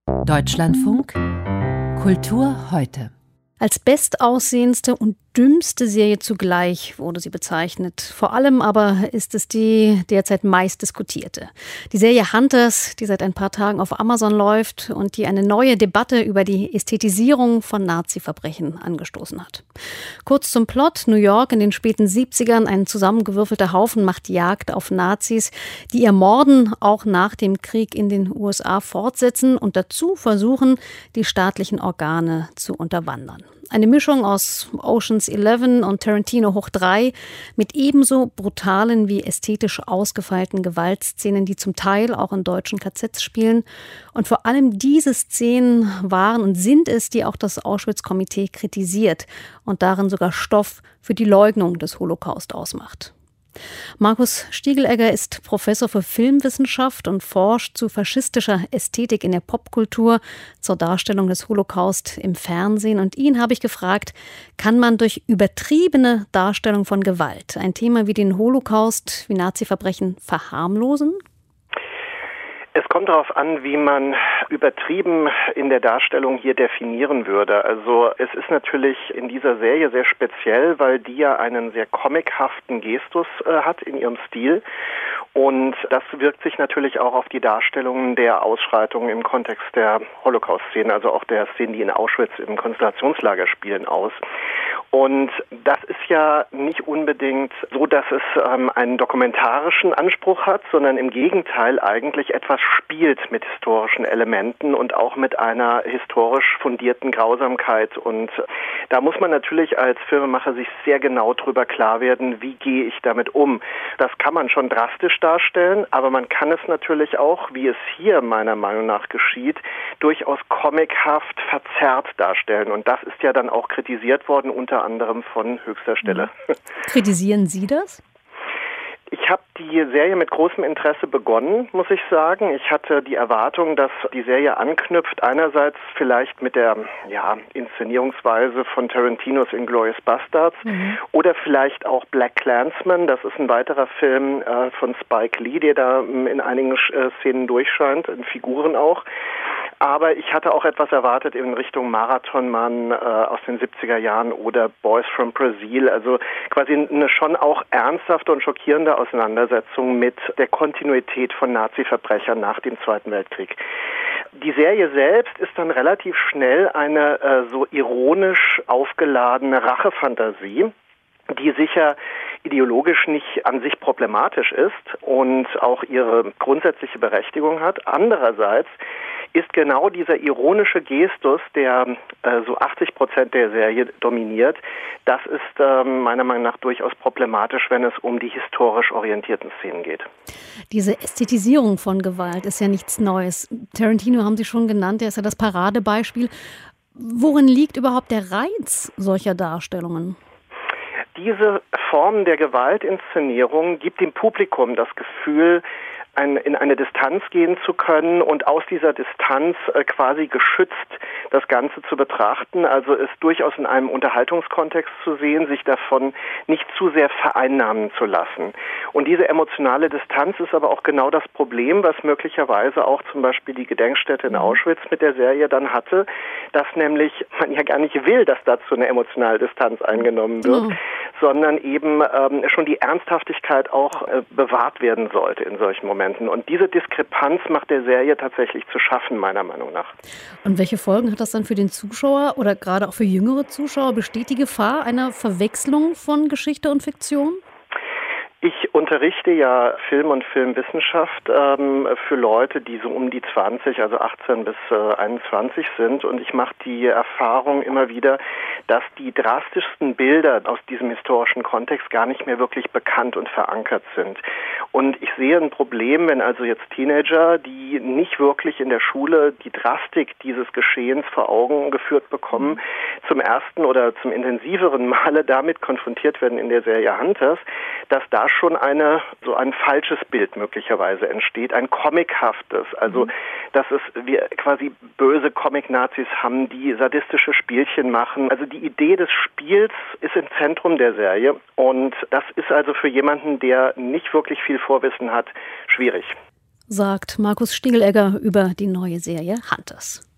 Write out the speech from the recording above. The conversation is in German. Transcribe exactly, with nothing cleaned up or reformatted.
Deutschlandfunk Kultur heute. Als bestaussehendste und dümmste Serie zugleich wurde sie bezeichnet. Vor allem aber ist es die derzeit meist diskutierte. Die Serie Hunters, die seit ein paar Tagen auf Amazon läuft und die eine neue Debatte über die Ästhetisierung von Nazi-Verbrechen angestoßen hat. Kurz zum Plot: New York in den späten siebzigern, ein zusammengewürfelter Haufen macht Jagd auf Nazis, die ihr Morden auch nach dem Krieg in den U S A fortsetzen und dazu versuchen, die staatlichen Organe zu unterwandern. Eine Mischung aus Ocean's Eleven und Tarantino hoch drei mit ebenso brutalen wie ästhetisch ausgefeilten Gewaltszenen, die zum Teil auch in deutschen K Zs spielen. Und vor allem diese Szenen waren und sind es, die auch das Auschwitz-Komitee kritisiert und darin sogar Stoff für die Leugnung des Holocaust ausmacht. Markus Stiegelegger ist Professor für Filmwissenschaft und forscht zu faschistischer Ästhetik in der Popkultur, zur Darstellung des Holocaust im Fernsehen. Und ihn habe ich gefragt, kann man durch übertriebene Darstellung von Gewalt ein Thema wie den Holocaust, wie Nazi-Verbrechen verharmlosen? Es kommt darauf an, wie man übertrieben in der Darstellung hier definieren würde. Also es ist natürlich in dieser Serie sehr speziell, weil die ja einen sehr comichaften Gestus äh, hat in ihrem Stil. Und das wirkt sich natürlich auch auf die Darstellungen der Ausschreitungen im Kontext der Holocaust-Szene, also auch der Szenen, die in Auschwitz im Konzentrationslager spielen, aus. Und das ist ja nicht unbedingt so, dass es ähm, einen dokumentarischen Anspruch hat, sondern im Gegenteil eigentlich etwas spielt mit historischen Elementen und auch mit einer historisch fundierten Grausamkeit. Und da muss man natürlich als Filmemacher sich sehr genau drüber klar werden, wie gehe ich damit um. Das kann man schon drastisch darstellen, aber man kann es natürlich auch, wie es hier meiner Meinung nach geschieht, durchaus comichaft verzerrt darstellen. Und das ist ja dann auch kritisiert worden, unter anderem von höchster Stelle. Kritisieren Sie das? Ich habe die Serie mit großem Interesse begonnen, muss ich sagen. Ich hatte die Erwartung, dass die Serie anknüpft, einerseits vielleicht mit der ja, Inszenierungsweise von Tarantinos Inglourious Basterds mhm. oder vielleicht auch Black Klansman. Das ist ein weiterer Film äh, von Spike Lee, der da in einigen äh, Szenen durchscheint, in Figuren auch. Aber ich hatte auch etwas erwartet in Richtung Marathonmann äh, aus den siebziger Jahren oder Boys from Brazil. Also quasi eine schon auch ernsthafte und schockierende Auseinandersetzung mit der Kontinuität von Nazi-Verbrechern nach dem Zweiten Weltkrieg. Die Serie selbst ist dann relativ schnell eine äh, so ironisch aufgeladene Rachefantasie, die sicher ideologisch nicht an sich problematisch ist und auch ihre grundsätzliche Berechtigung hat. Andererseits ist genau dieser ironische Gestus, der äh, so achtzig Prozent der Serie dominiert, das ist äh, meiner Meinung nach durchaus problematisch, wenn es um die historisch orientierten Szenen geht. Diese Ästhetisierung von Gewalt ist ja nichts Neues. Tarantino haben Sie schon genannt, der ist ja das Paradebeispiel. Worin liegt überhaupt der Reiz solcher Darstellungen? Diese Form der Gewaltinszenierung gibt dem Publikum das Gefühl, ein, in eine Distanz gehen zu können und aus dieser Distanz äh, quasi geschützt das Ganze zu betrachten. Also es durchaus in einem Unterhaltungskontext zu sehen, sich davon nicht zu sehr vereinnahmen zu lassen. Und diese emotionale Distanz ist aber auch genau das Problem, was möglicherweise auch zum Beispiel die Gedenkstätte in Auschwitz mit der Serie dann hatte, dass nämlich man ja gar nicht will, dass dazu eine emotionale Distanz eingenommen wird, mhm. sondern eben ähm, schon die Ernsthaftigkeit auch äh, bewahrt werden sollte in solchen Momenten. Und diese Diskrepanz macht der Serie tatsächlich zu schaffen, meiner Meinung nach. Und welche Folgen hat das dann für den Zuschauer oder gerade auch für jüngere Zuschauer? Besteht die Gefahr einer Verwechslung von Geschichte und Fiktion? Ich unterrichte ja Film- und Filmwissenschaft ähm, für Leute, die so um die zwanzig, also achtzehn bis äh, einundzwanzig sind. Und ich mache die Erfahrung immer wieder, dass die drastischsten Bilder aus diesem historischen Kontext gar nicht mehr wirklich bekannt und verankert sind. Und ich sehe ein Problem, wenn also jetzt Teenager, die nicht wirklich in der Schule die Drastik dieses Geschehens vor Augen geführt bekommen, zum ersten oder zum intensiveren Male damit konfrontiert werden in der Serie Hunters, dass da schon eine so ein falsches Bild möglicherweise entsteht, ein comichaftes, also dass es wir quasi böse Comic-Nazis haben, die sadistische Spielchen machen. Also die Idee des Spiels ist im Zentrum der Serie und das ist also für jemanden, der nicht wirklich viel Vorwissen hat, schwierig. sagt Markus Stiegelegger über die neue Serie Hunters.